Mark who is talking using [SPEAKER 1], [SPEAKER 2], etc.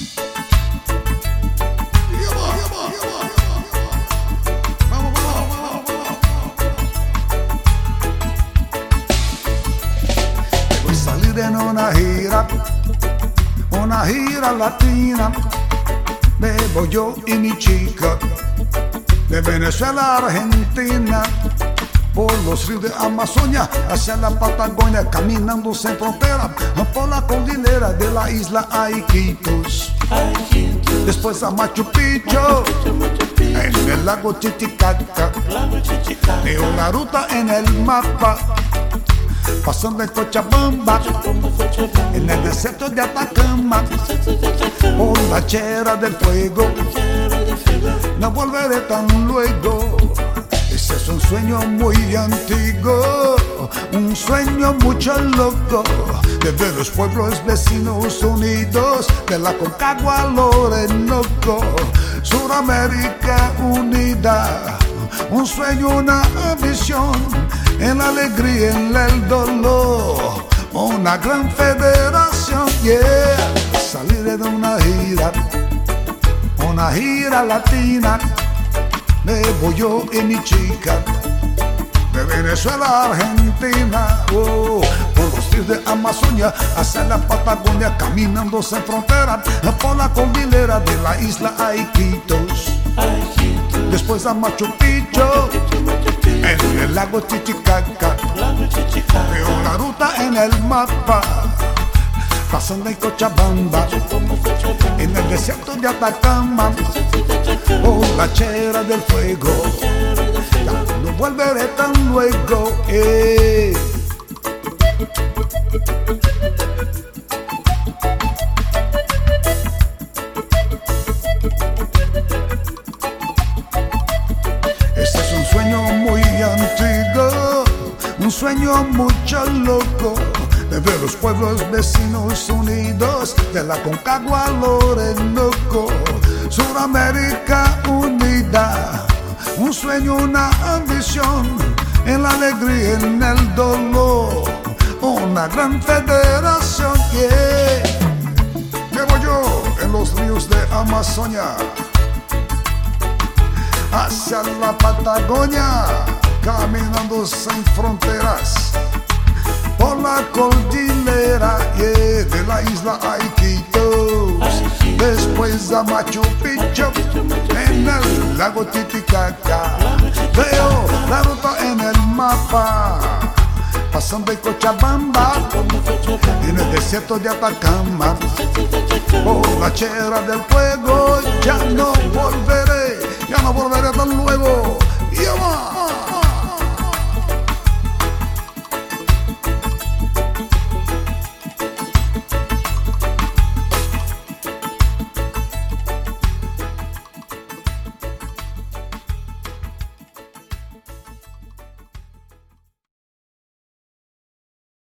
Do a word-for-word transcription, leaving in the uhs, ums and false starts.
[SPEAKER 1] En una gira, una gira latina, me voy yo y mi chica, de Venezuela a Argentina, por los ríos de Amazonia, hacia la Patagonia, caminando sin frontera, por la cordillera de la isla Iquitos, después a Machu Picchu, en el lago Titicaca, veo la ruta en el mapa, pasando en Cochabamba, en el desierto de Atacama, por la Tierra del Fuego, no volveré tan luego. Ese es un sueño muy antiguo, un sueño mucho loco, de ver los pueblos vecinos unidos, de la Concagua al Orinoco, Suramérica unida, un sueño, una ambición, en la alegría, en el dolor, una gran federación, yeah. Salir de una gira, una gira latina, me voy yo y mi chica, de Venezuela a Argentina, oh, por los ríos de Amazonia, hacia la Patagonia, caminando sin frontera, por la cordillera de la isla Iquitos, después a Machu Picchu, en el lago Titicaca, veo la ruta en el mapa, pasando en Cochabamba, en el desierto de Atacama, por la Tierra del Fuego, ya no volveré tan luego, eh. Este es un sueño muy antiguo, un sueño mucho loco, de ver los pueblos vecinos unidos, de la Concagua al Orinoco, Suramérica unida, un sueño, una ambición, en la alegría, en el dolor, una gran federación, yeah. Me voy yo en los ríos de Amazonia, hacia la Patagonia, caminando sin fronteras, por la cordillera, yeah, de la isla Iquitos, después a Machu Picchu, en el lago Titicaca, veo la ruta en el mapa, pasando en Cochabamba, en el desierto de Atacama, por la Tierra del Fuego, ya no volveré, ya no volveré tan luego, ¡y